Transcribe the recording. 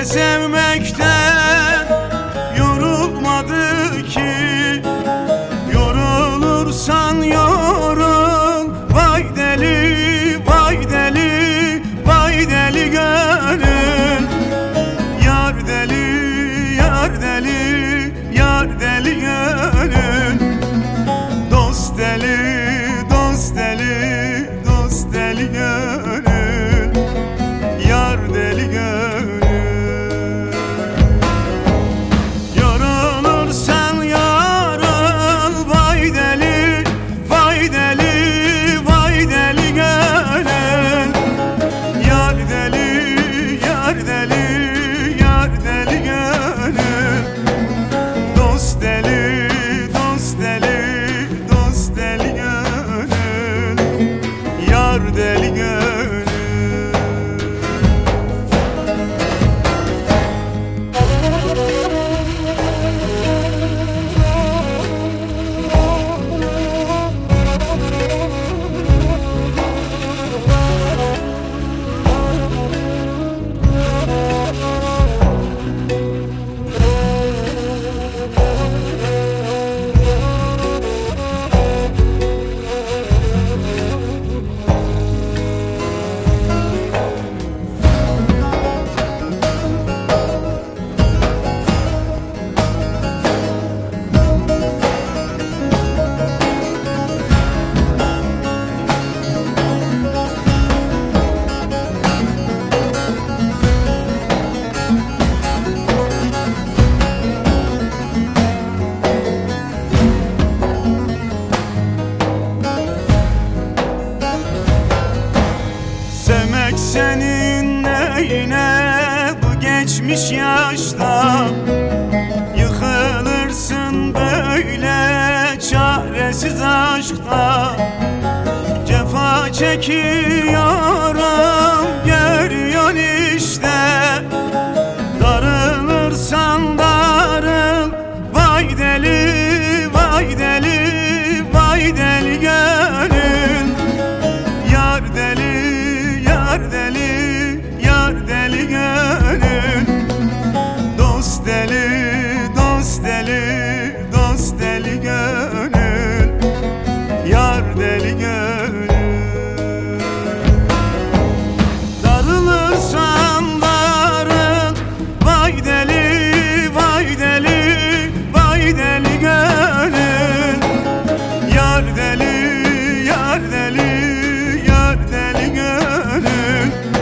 Kimse sevmekten yorulmadı ki. Yorulursan yorul, vay deli, vay deli, vay deli gönül. Yar deli, yar deli, yar deli gönül. Dost deli, dost deli, dost deli gönül. Yar deli gönül. Yorulursan yorul, vay deli, vay deli, vay deli gönül. Yar deli, yar deli, yar deli gönül. Dost deli, dost deli, dost deli gönül. Yar deli gönül. Sevmek senin neyine bu geçmiş yaşta. Yıkılırsın böyle çaresiz aşkta. Cefa çekiyorum görüyorsun işte. Darılırsan darıl, vay deli, vay deli, vay deli gönül. Yar deli, yar deli, yar deli gönül. Dost deli, dost deli, dost deli gönül. Yar deli gönül. Darılırsan darıl, vay deli, vay deli, vay deli gönül. Yar deli, yar deli, yar deli gönül.